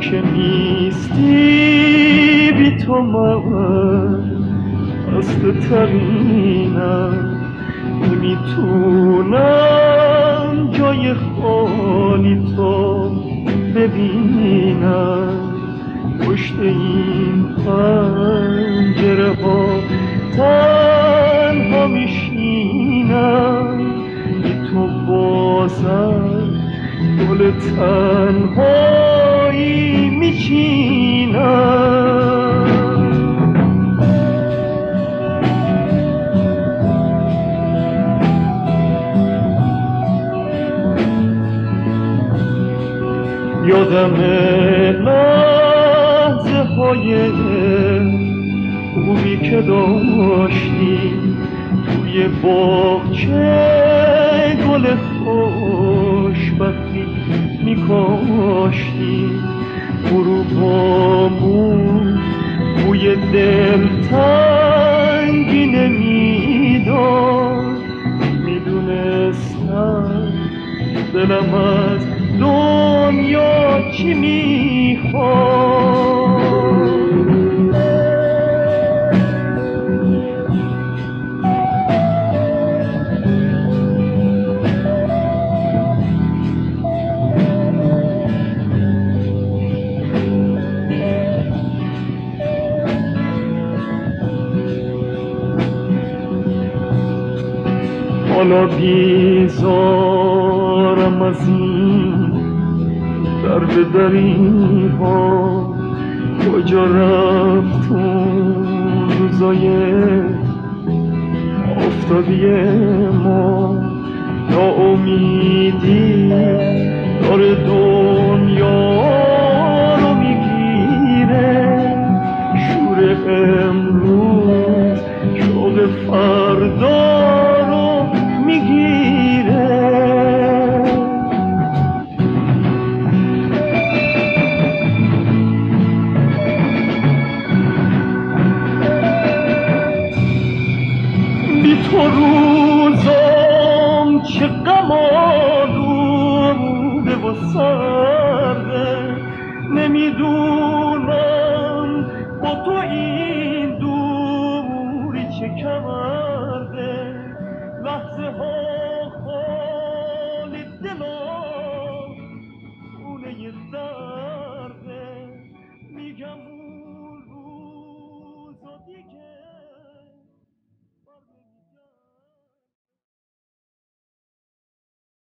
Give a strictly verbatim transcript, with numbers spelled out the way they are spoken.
که نیستی بی تو من خسته ترینم، نمیتونم جای خالی تو ببینم. پشت این پنجره ها تنها میشینم، بی تو بازم گل تنهایی میچینم. یادم لحظه های خوبی که داشتی، توی باغچه گل خوشبختی میکاشتی. غروبامون بوی دلتنگی نمیداد، میدونستم دلم از دنیا چی میخواد. حالا بیزارم از این در به دری ها، کجا رفت اون روزای آفتابی ما. ناامیدی داره دنیا رو میگیره، شور امروز شوق فردا